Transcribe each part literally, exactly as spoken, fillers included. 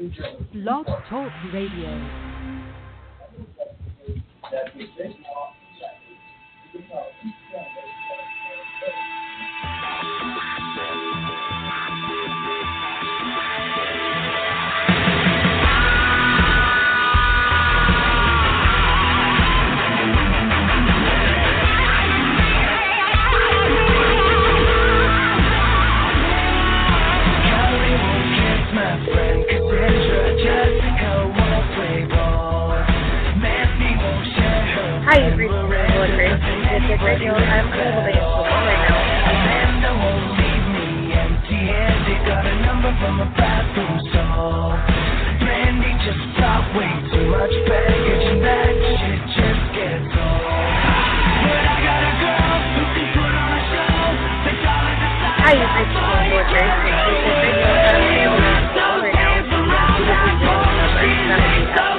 Blog Talk Radio. Hi, you've reached Bullet Grace Music Radio. I'm unable to answer the phone right now. Amanda won't leave me empty-handed. Got a number from a bathroom stall. Brandy just brought way too much baggage, and that shit just gets old. But I got a girl who can put on a show. That's all I decide. Hi, you've reached Bullet Grace Music Radio. I'm unable to answer the phone right now. This is the number.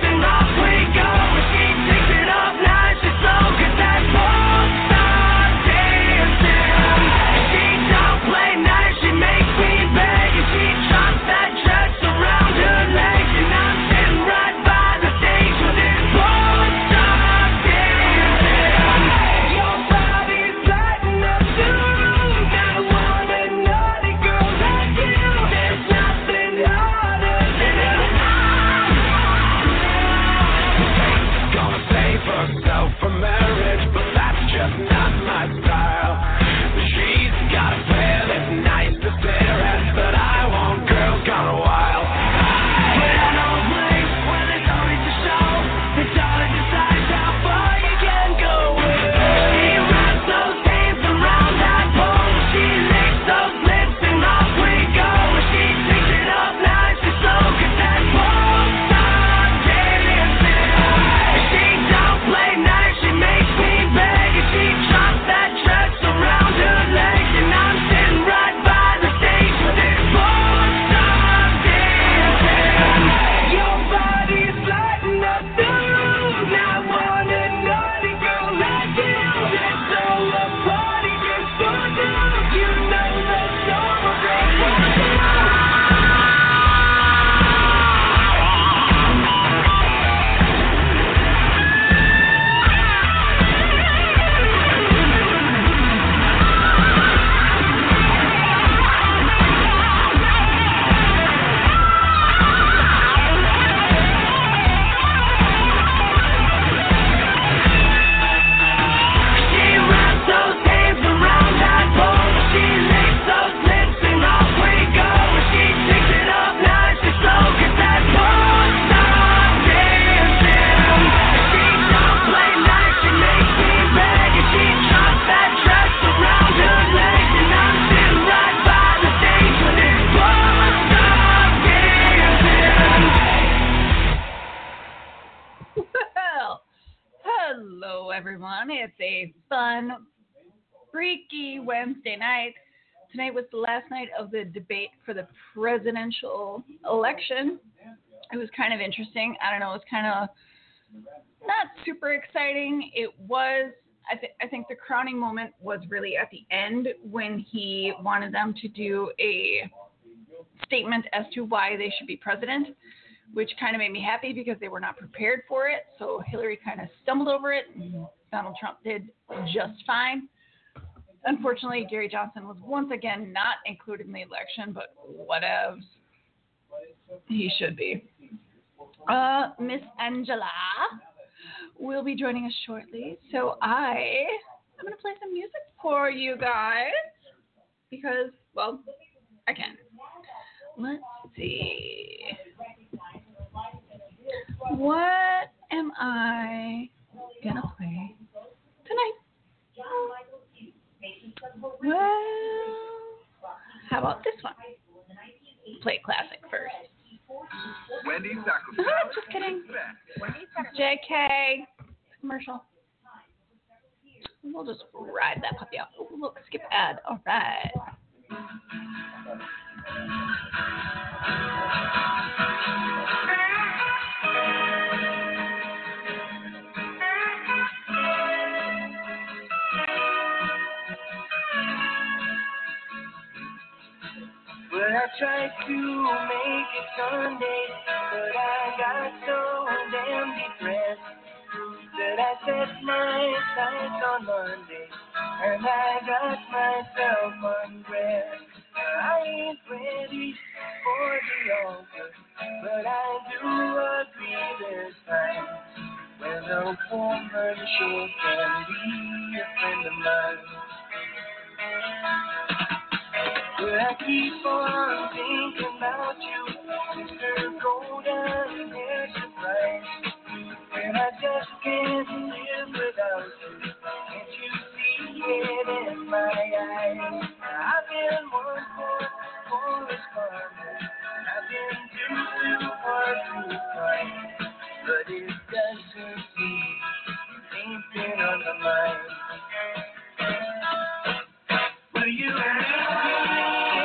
Wednesday night. Tonight was the last night of the debate for the presidential election. It was kind of interesting. I don't know, it was kind of not super exciting. It was, I, th- I think the crowning moment was really at the end when he wanted them to do a statement as to why they should be president, which kind of made me happy because they were not prepared for it. So Hillary kind of stumbled over it, and Donald Trump did just fine. Unfortunately, Gary Johnson was once again not included in the election, but whatevs. He should be. Uh, Miss Angela will be joining us shortly, so I am going to play some music for you guys because, well, I can. Let's see. What am I going to play tonight? Well, how about this one? Play classic first. Wendy's Taco Oh, just kidding. J K. Commercial. We'll just ride that puppy out. Oh, look, skip ad. All right. But I tried to make it Sunday, but I got so damn depressed that I set my sights on Monday, and I got myself undressed. I ain't ready for the altar, but I do agree there's time when a woman sure can be a friend of mine. But I keep on thinking about you, Mister Golden Hair Surprise, and I just can't live without you. Can't you see it in my eyes? I've been one for correspondent, I've been too, too hard to find, but it doesn't seem ain't been on the mind. Will you miss me?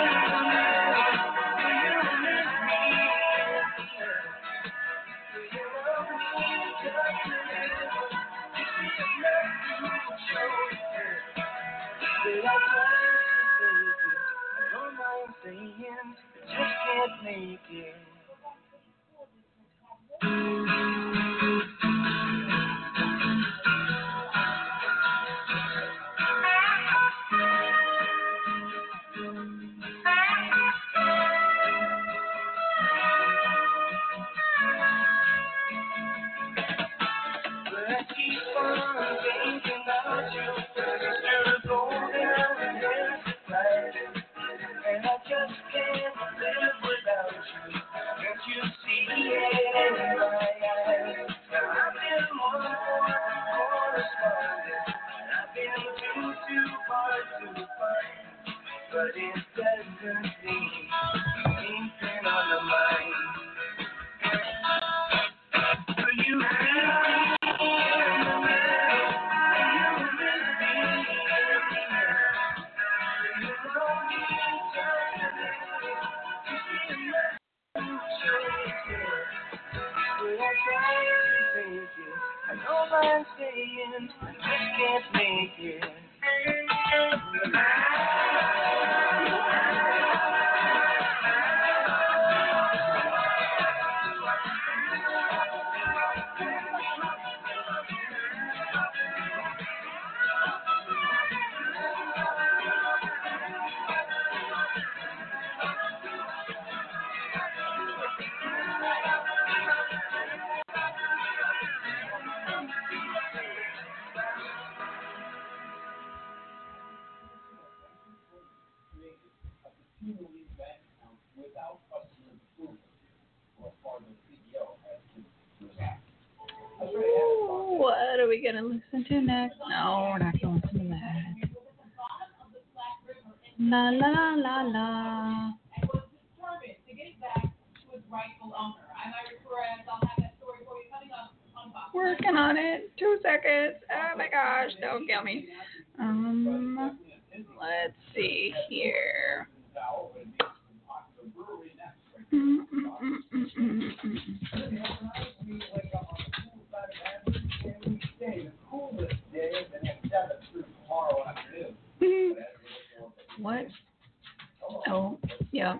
Just can't make it. But I keep on thinking about you, Mister Golden Hair Surprise, and I just can't live without you. Can't you see it in my eyes? I've been one for correspondent, I've been too, too hard to find, but it doesn't seem anything on the mind. Will you miss me? I know I'm saying I just can't make it. Ooh, what are we going to listen to next? No, we're not going to listen to that. La la la la la. Working on it. Two seconds. Oh my gosh, don't kill me. Um, let's see here. Mm, mm, mm, mm, mm, mm. What? Oh, yeah.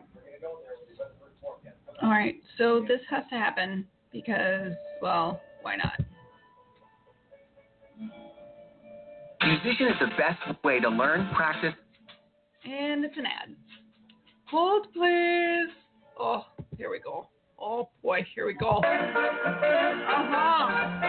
All right, so this has to happen because, well, why not? Musician is the best way to learn, practice. And it's an ad. Hold, please. Oh, here we go. Oh, boy, here we go. Uh-huh.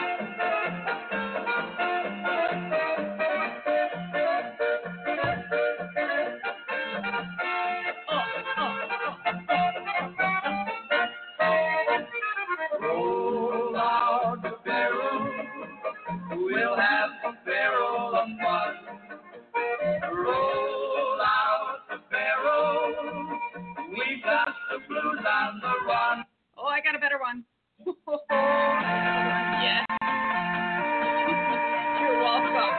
Roll out the barrel, we'll have a barrel of fun. Roll out the barrel, we got the blues on the run. Oh, I got a better one. Yeah. You're welcome.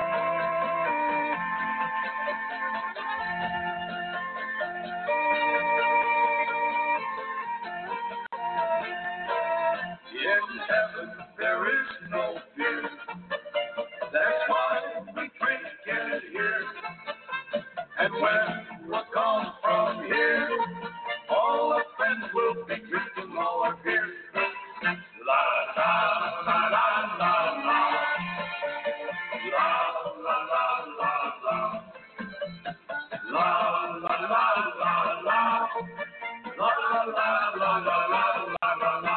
In heaven there is no fear. That's why we drink it here. And when we're gone from here, all our friends will be drinking more beer. La la la la la la. La la la la la. La la la la la. La la la la la la la la.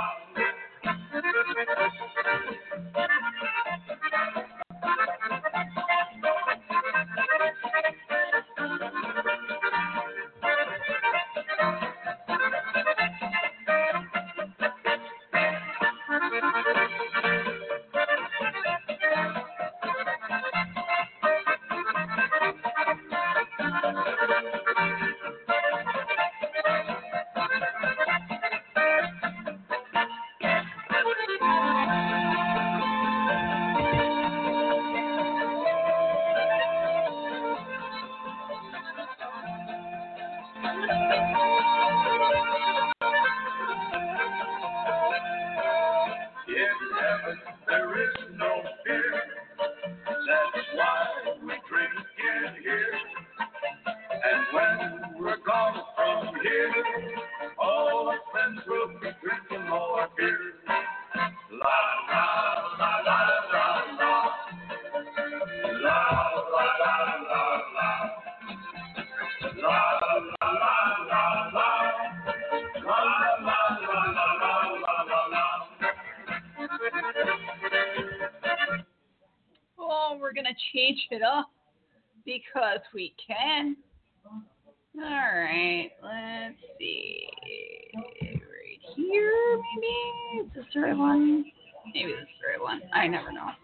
Oh, we're going to change it up because we can. All right, let's see. Right here, maybe? Is this the right one? Maybe this is the right one. I never know.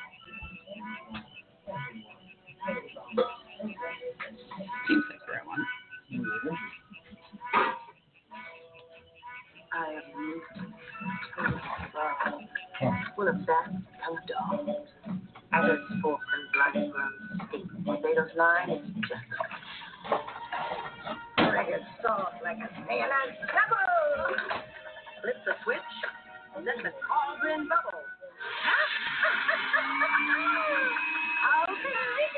Seems like the right one. I am full of that and dogs. I heard fork and bloody grown steak. Potatoes line is just like a soft, like a sailor's double. Flip the switch, let the cauldron bubble. I'll be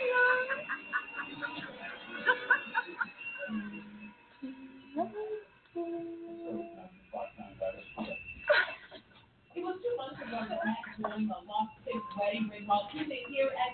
It was two months ago that Max won the Lost Six wedding ring while sitting here at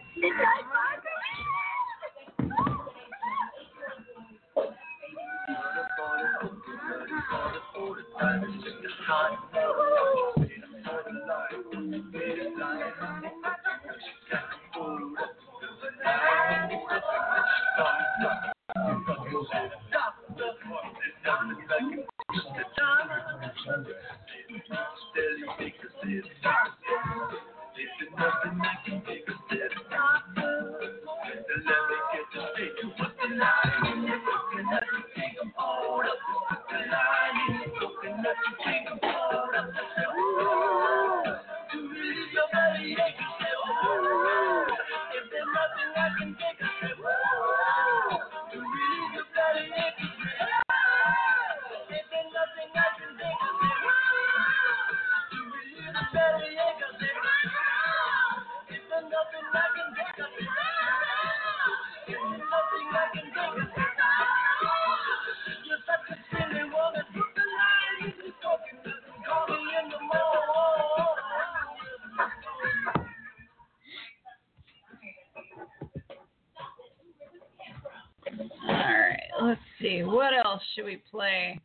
Let's see, what else should we play?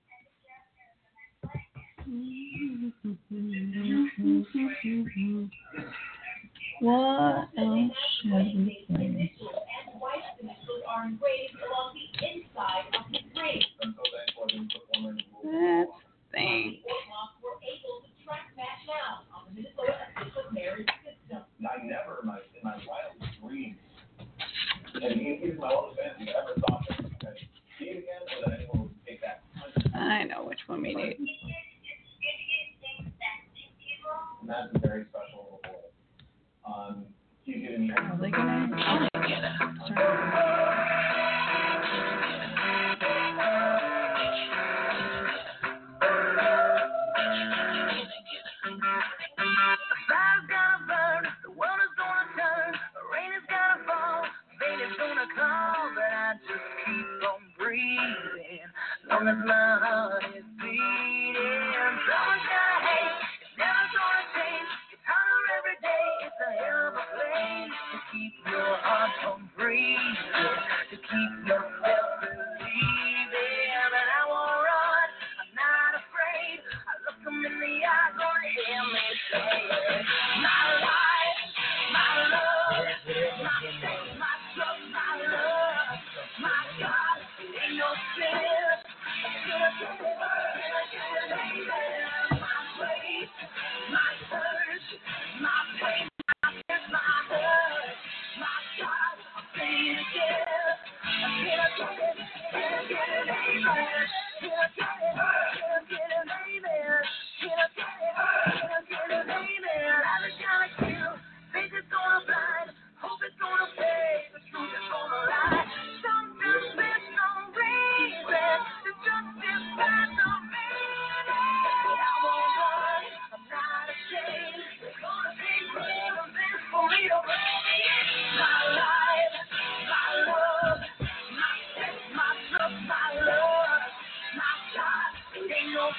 What else should we play? Let's think. I never in my, in my wildest dreams, and even my oldest fans ever thought that I could see it again or that anyone would take that. I know which one we need. And that's a very special little boy. Um, he's giving me. Are they gonna? Oh, get it. Sorry. Long as my heart is beating,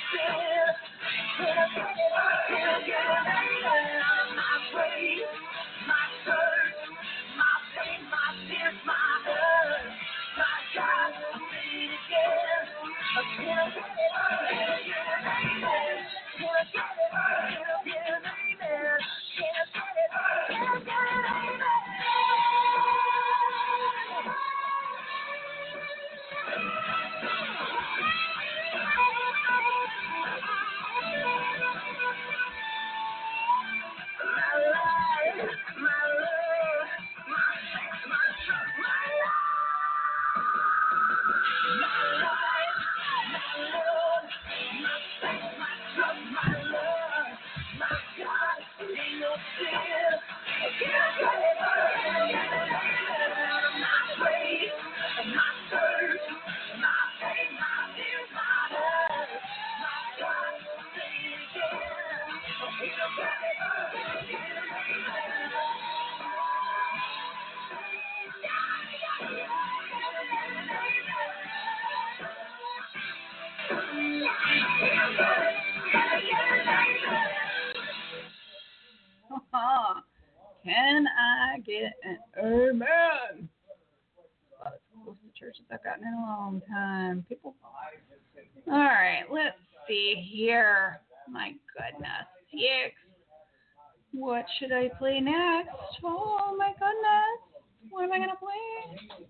Can I get an amen? Wow, that's the closest churches I've gotten in a long time. People. All right, let's see here. My goodness. Six. What should I play next? Oh my goodness. What am I going to play?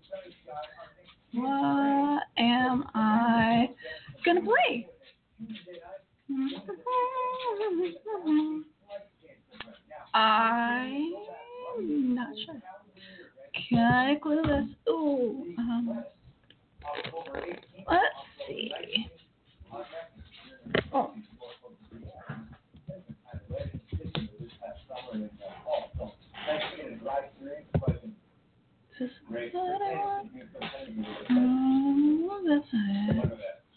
What am I going to play? I'm not sure. Kind of clueless. Ooh. Um, let's see. Oh. This is what I want. Oh, that's it.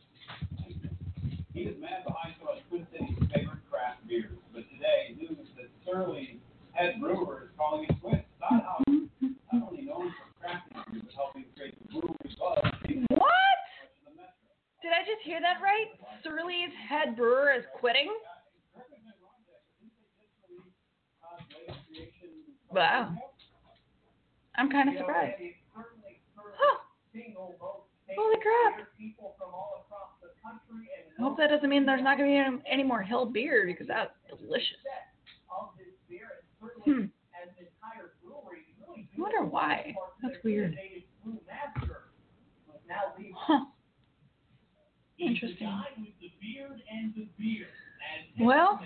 He is man behind some of Twin City's favorite craft beers, but today news that Surly head brewer is calling it quits. Not only known for crafting beer, but helping create the brewery buzz. What? Did I just hear that right? Surly's head brewer is quitting? Wow. I'm kind of surprised. Huh. Holy crap. I hope that doesn't mean there's not going to be any more Hill beer because that's delicious. Hmm. I wonder why. That's weird. Huh. Interesting. Well,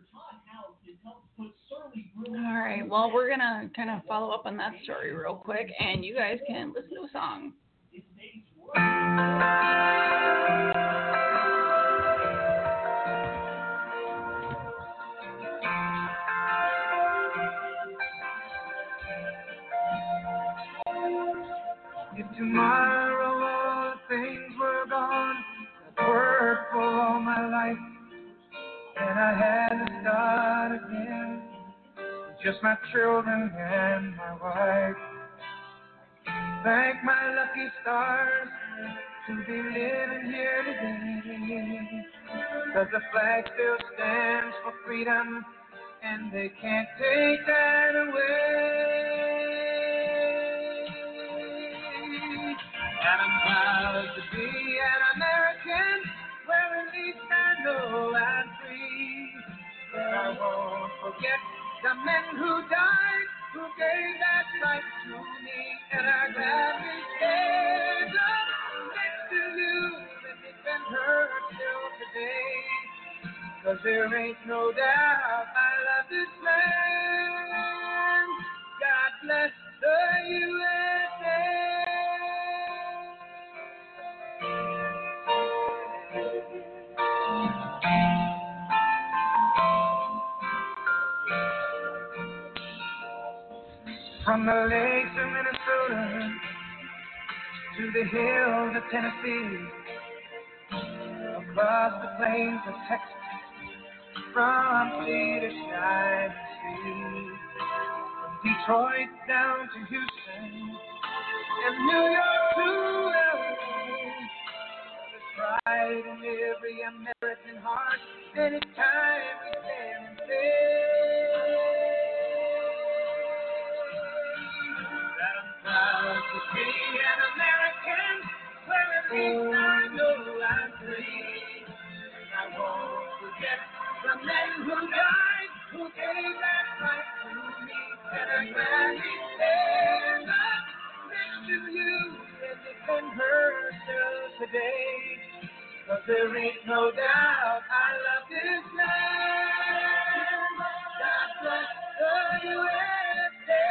all right. Well, we're going to kind of follow up on that story real quick, and you guys can listen to a song. If tomorrow all things were gone, I'd worked for all my life, and I had to start again, just my children and my wife. Thank my lucky stars to be living here today, 'cause the flag still stands for freedom, and they can't take that away. And I'm proud to be an American, where at least I know I'm free. But I won't forget the men who died, who gave that right to me. And I gladly stand up next to you and defend her till today. 'Cause there ain't no doubt I love this land. God bless the U S A. From the lakes of Minnesota to the hills of Tennessee, across the plains of Texas, from sea to shining sea, from Detroit down to Houston, and New York to L A, the pride in every American heart. Anytime we stand and say that I'm proud to be an American, where at least I know I'm free. I won't forget the men who died, who gave that right to me, and I gladly stand up next to you and defend her still today. 'Cause there ain't no doubt I love this land. God bless the U S A.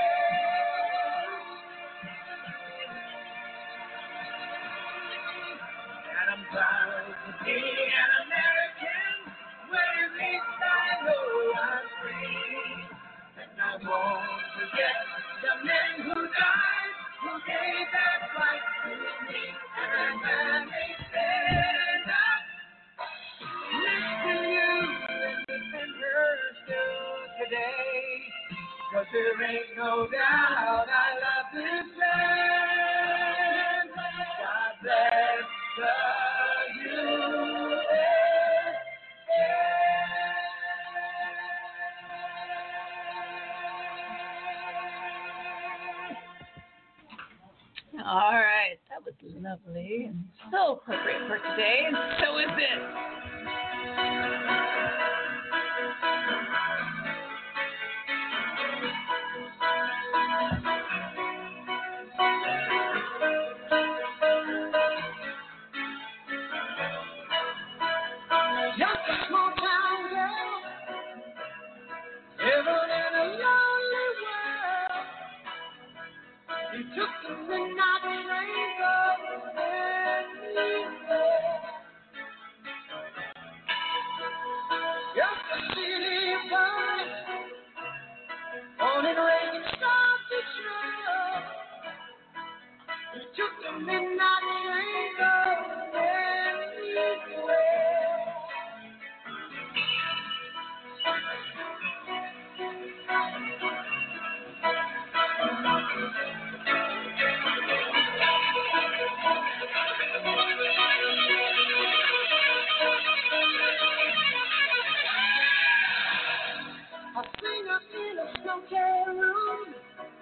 And I'm proud to be an American, where at least I know I'm free. And I won't forget the men who died, who gave that right to me. And I gladly stand up next to you and defend her still today. 'Cause there ain't no doubt I love this land. God bless the U S A. All right, that was lovely and so appropriate for today, and so is this. Just a small town girl, living in a lonely world. You took the midnight train going anywhere. Just a city boy, born and raised in South Detroit. You took the midnight train going anywhere. I sing up in a smoky room,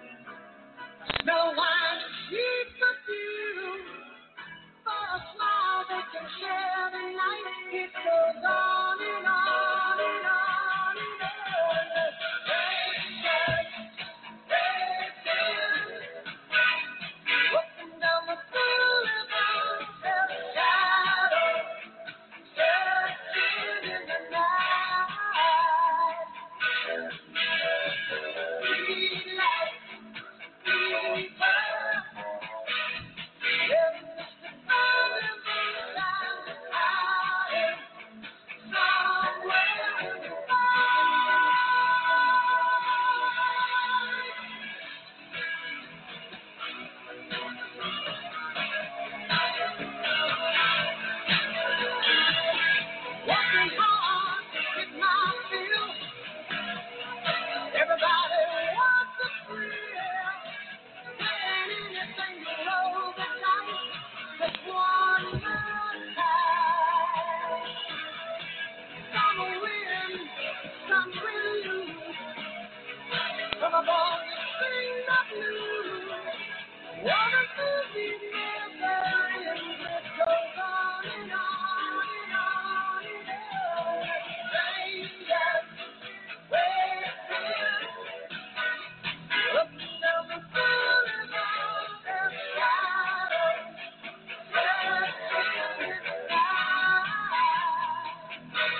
no wine to keep the view. For a smile they can share the night, it goes on and on and on and on. Strangers, strangers, walking down the boulevard, their shadows searching in the night. We like people. Working hard to get my fill. Everybody wants a thrill. Playing anything below the dice. Just one more time. Some will win, some will lose. Some are born to sing the blues. What a movie never ends. It goes on and on and on and on. Strangers, waiting. Looking down the boulevard, their shadows searching in the night.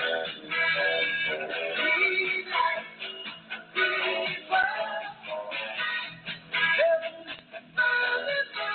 We like people living the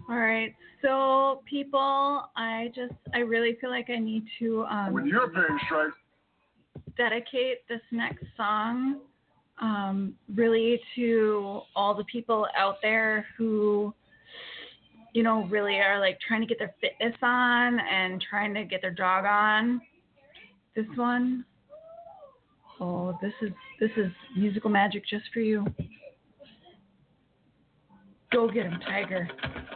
All right. So, people, I just, I really feel like I need to um, When your pain strikes, dedicate this next song um, really to all the people out there who, you know, really are like trying to get their fitness on and trying to get their jog on. This one, oh, this is this is musical magic just for you. Go get him, Tiger.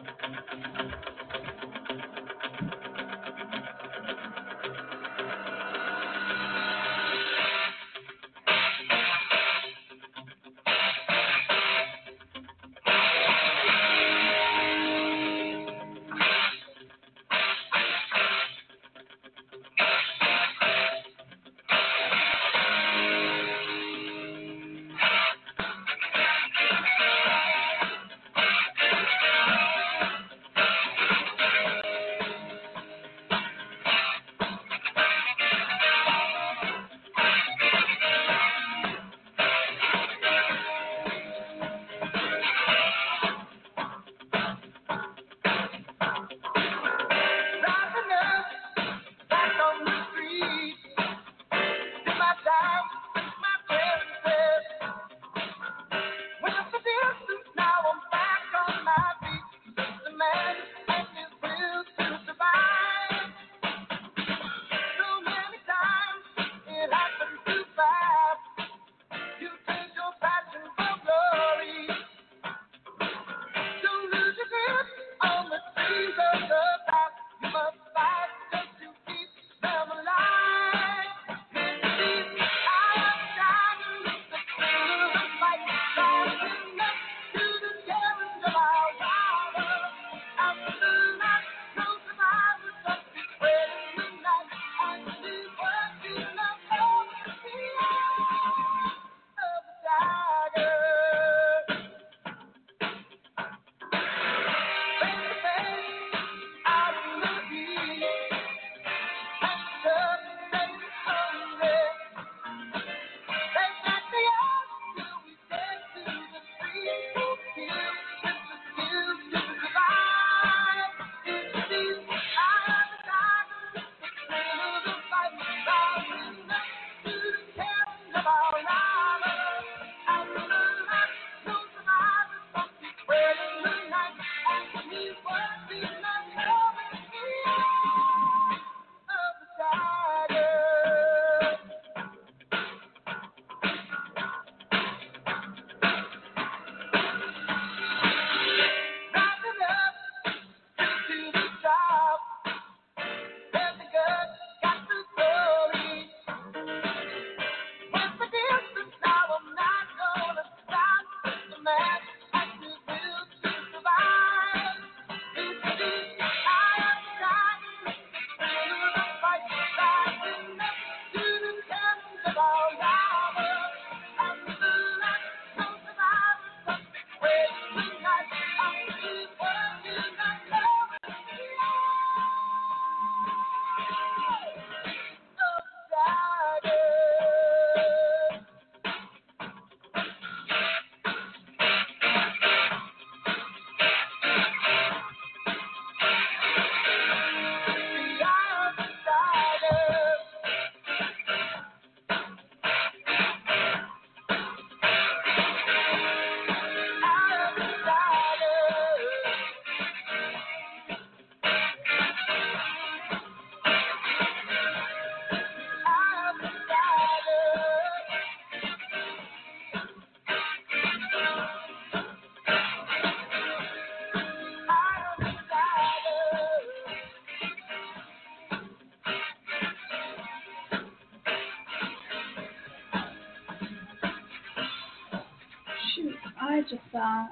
I just saw.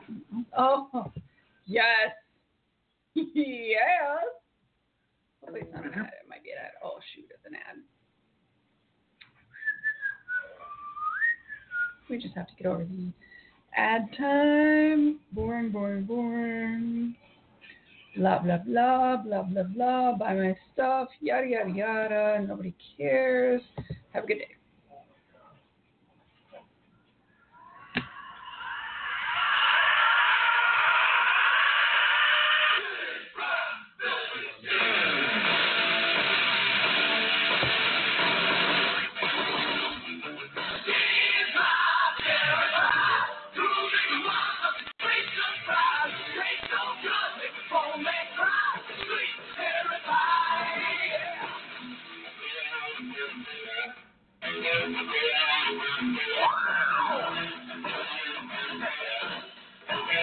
Oh, yes. Yes. Oh, wait, it's not an ad. It might be an ad. Oh, shoot, it's an ad. We just have to get over the ad time. Boring, boring, boring. Blah, blah, blah, blah, blah, blah. Buy my stuff. Yada, yada, yada. Nobody cares. Have a good day.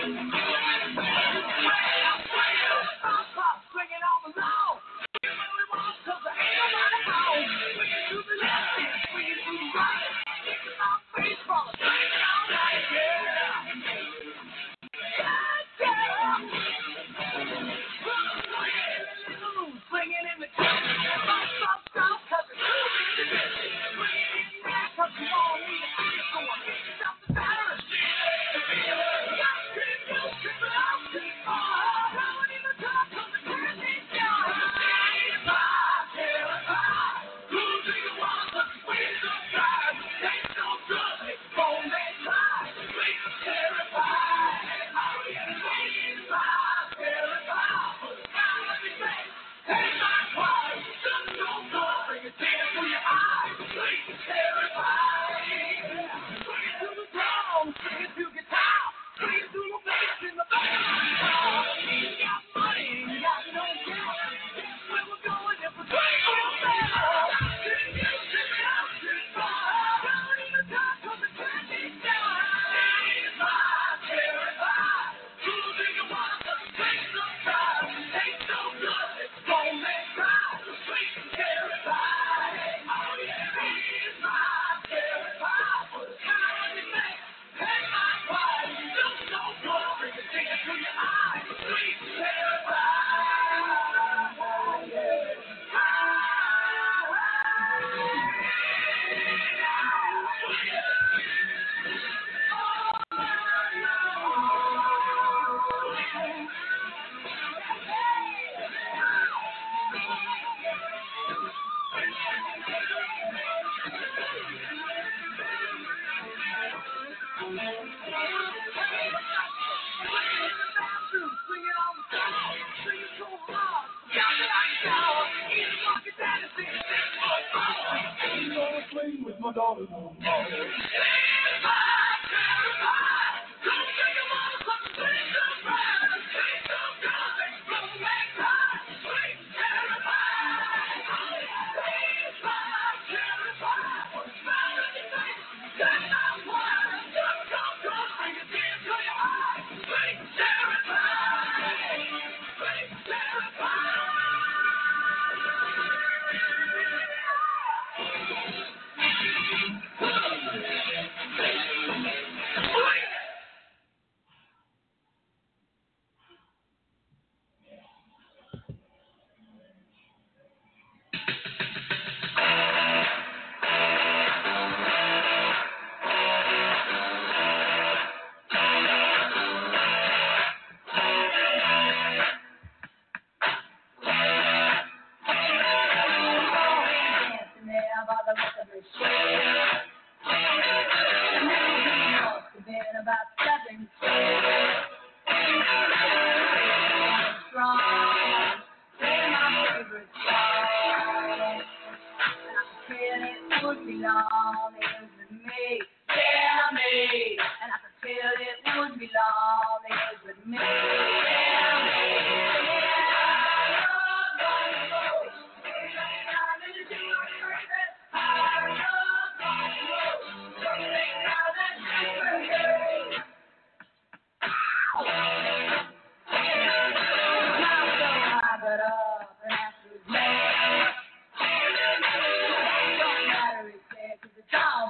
Don't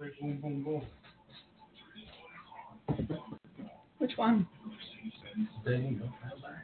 Boom, boom, boom. Which one? There you go.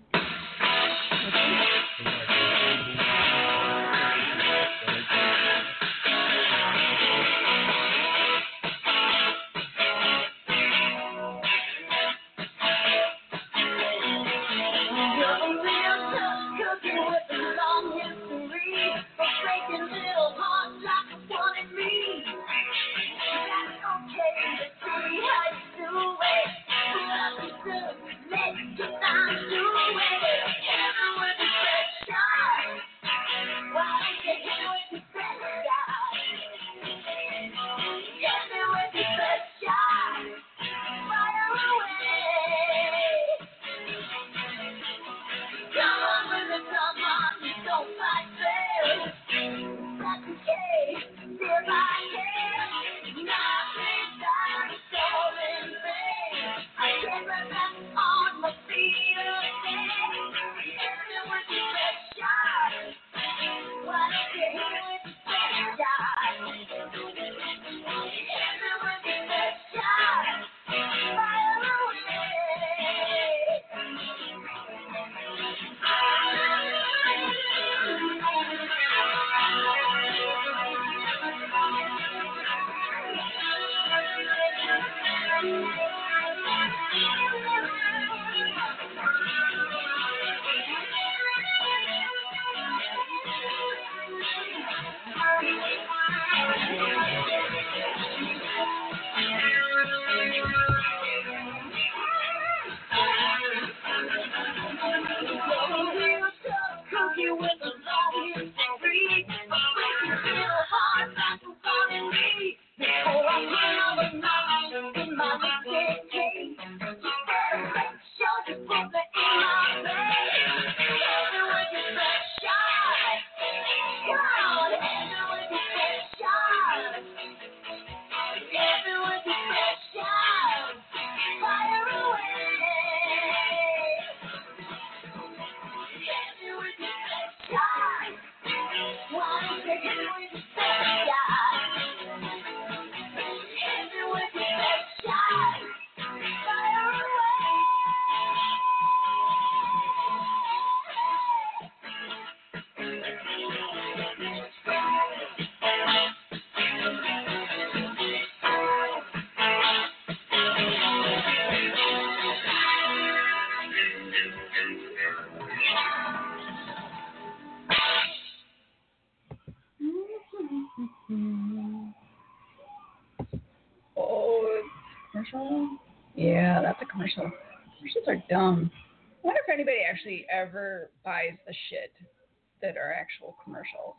Commercial? Yeah, that's a commercial. Commercials are dumb. I wonder if anybody actually ever buys the shit that are actual commercials.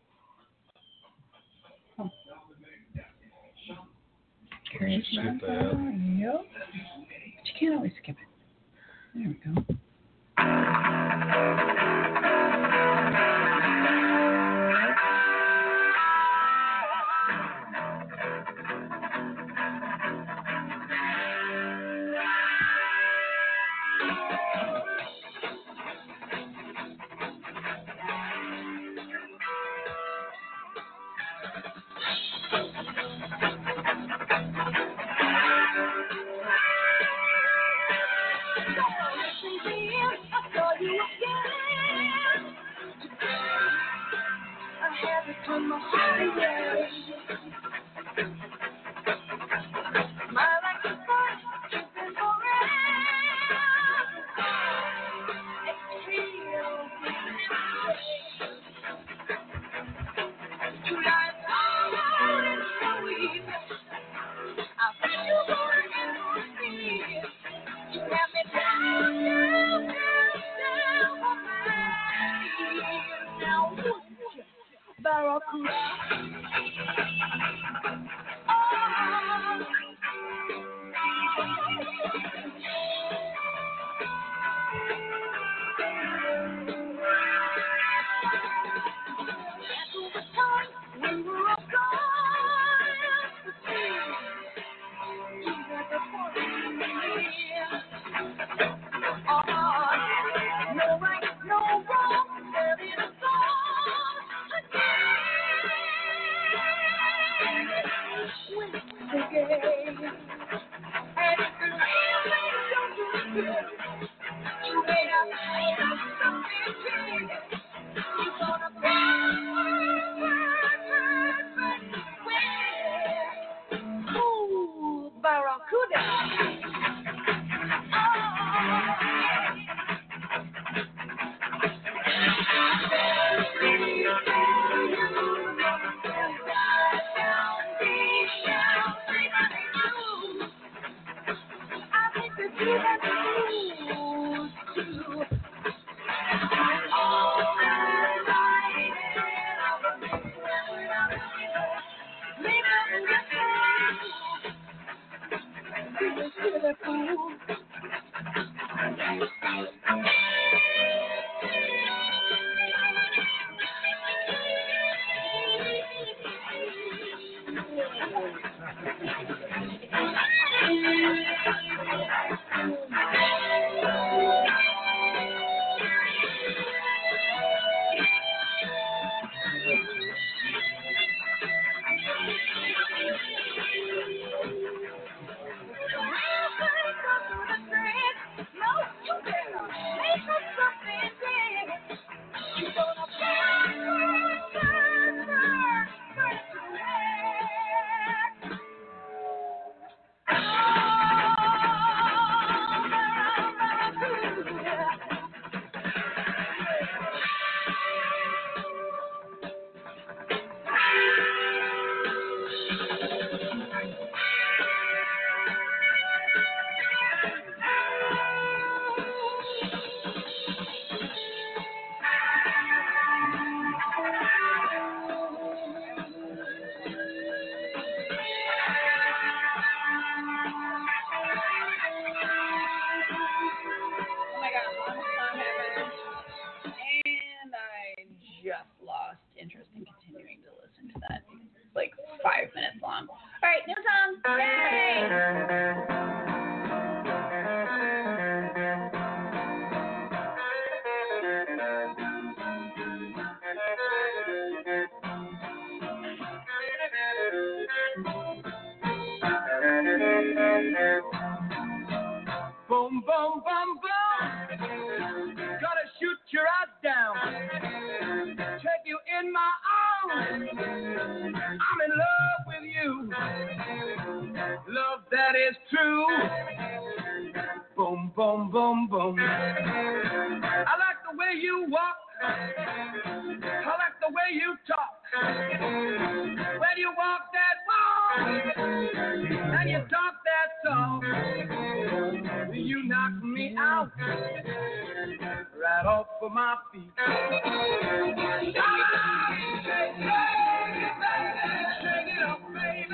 Huh. Curious Skip that. Yep. But you can't always skip it. There we go. Ooh, Barracuda. Boom, boom, boom, boom. Gotta shoot your eyes down. Take you in my arms. I'm in love with you. Love that is true. Boom, boom, boom, boom. I like the way you walk. I like the way you talk. When you walk that walk and you talk that talk, you knock me out right off of my feet. Come on, shake, shake, baby, shake it up, baby.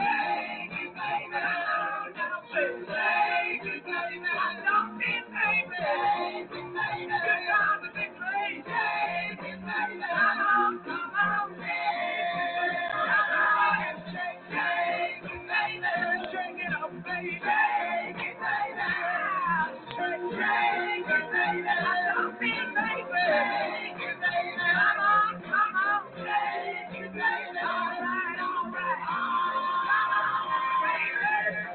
Shake, baby, I don't mean baby. You're trying to be crazy. Come on, come on, come on and shake, shake, baby, shake it up, baby. Shake it, baby. Shake, shake it, baby. I don't mean baby. Shake it, baby. Come on, come on, shake it, baby. All right, all right. Come on, baby.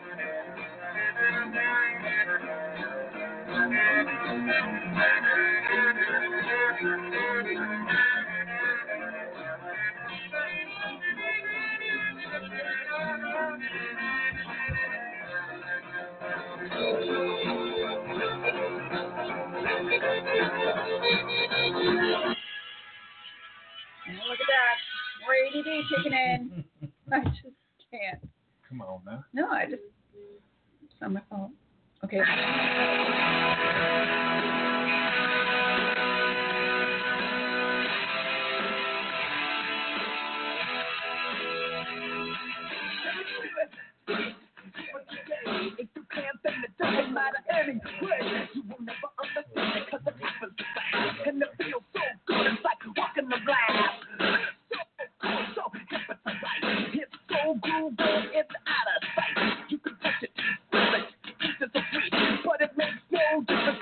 Look at that. More A D D kicking in. I just can't. Come on now. No, I just. It's not my fault. Okay. If you can't think it doesn't matter anyway, you will never understand it because it happens fast. And it feels so good, it's like walking the glass. So cool, so hip, it's right. It's so groovy, it's out of sight. You can touch it, feel it, it's just a sweet, but it makes no difference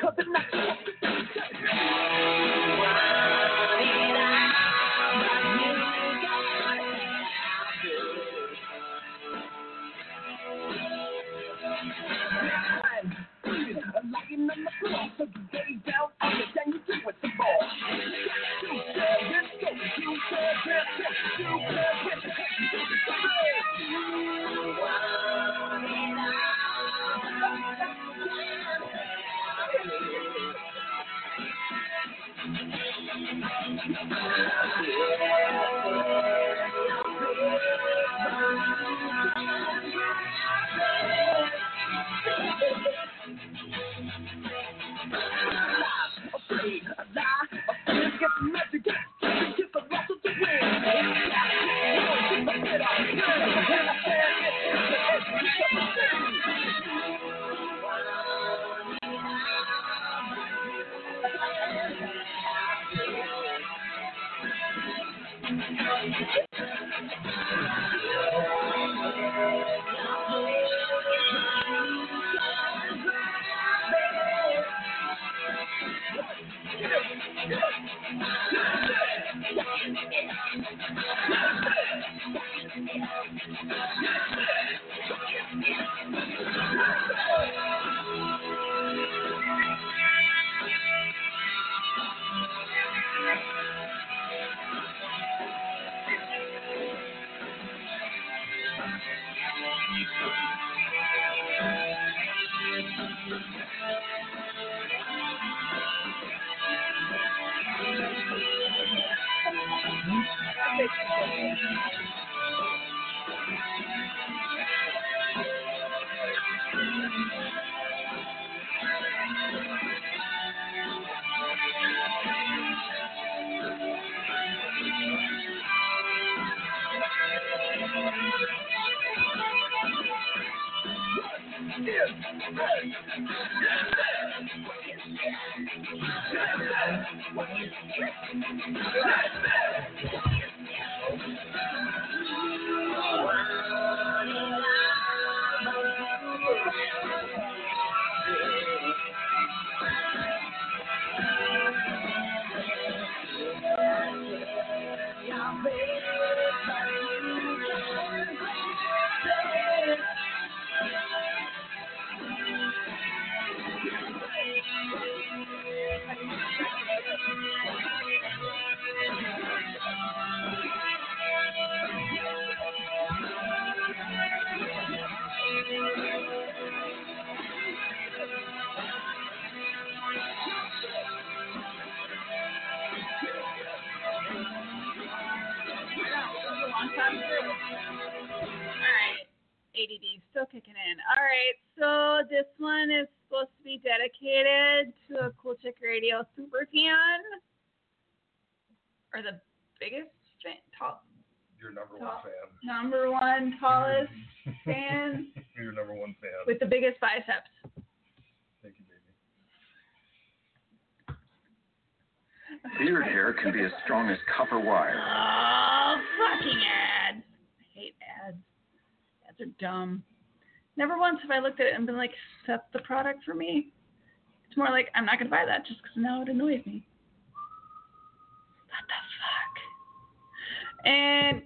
A D D still kicking in. All right, so this one is supposed to be dedicated to a Cool Chick Radio super fan, or the biggest fan, top, Your number top, one fan. number one tallest fan Your number one fan. with the biggest biceps. Thank you, baby. Beard hair can be as strong as copper wire. Oh, fucking ads! I hate ads. Ads are dumb. Never once have I looked at it and been like, "Set the product for me." It's more like, I'm not gonna buy that just because now it annoys me. What the fuck? And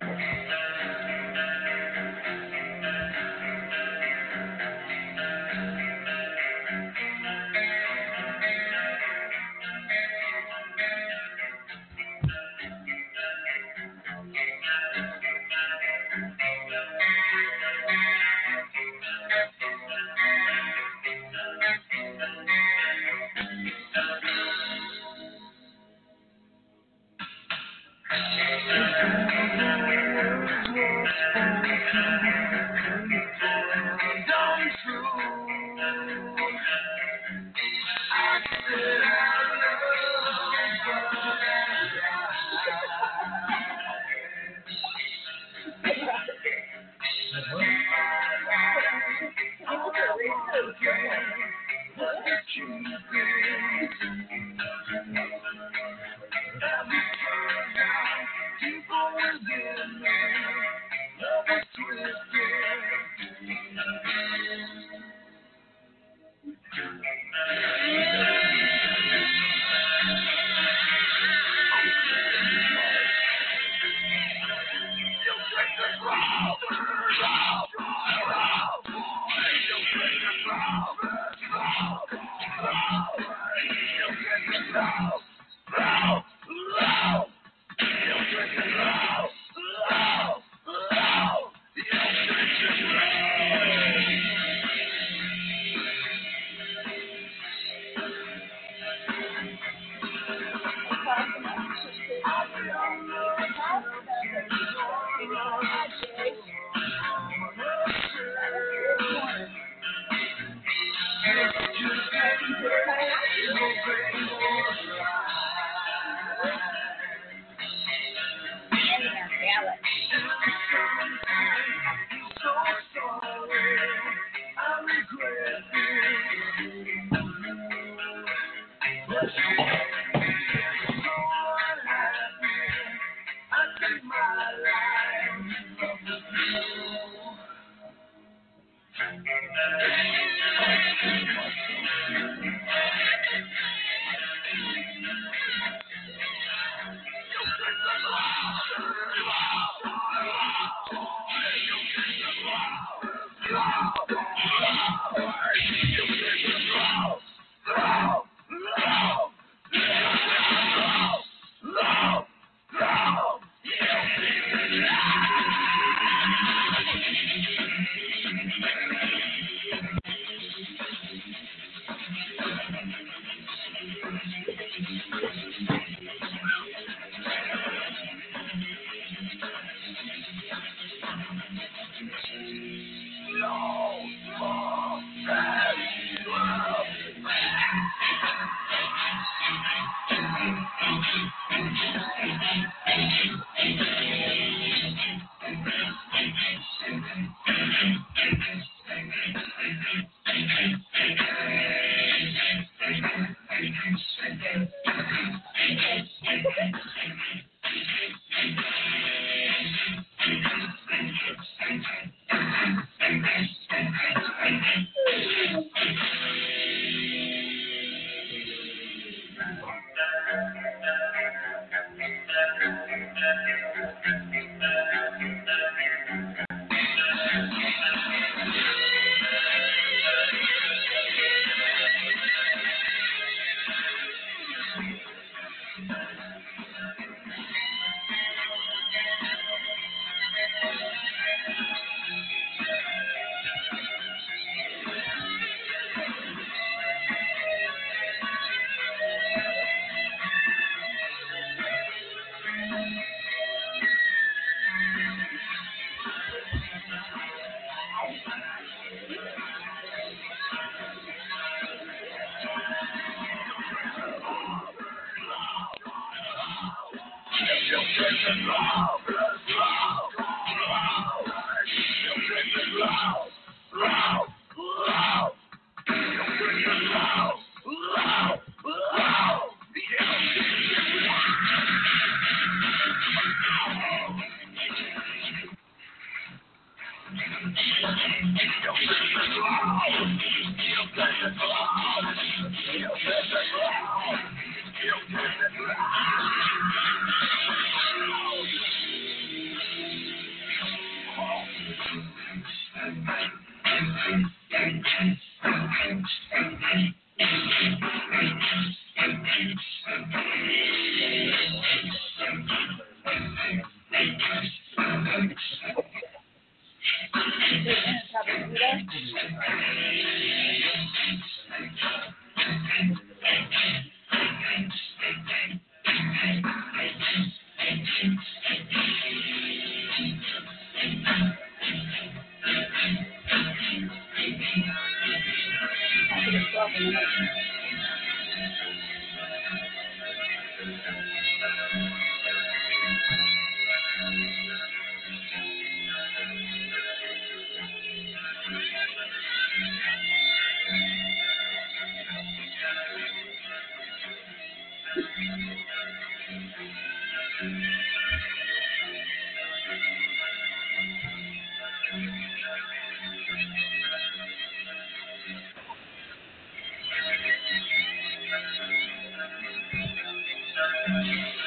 Thank you.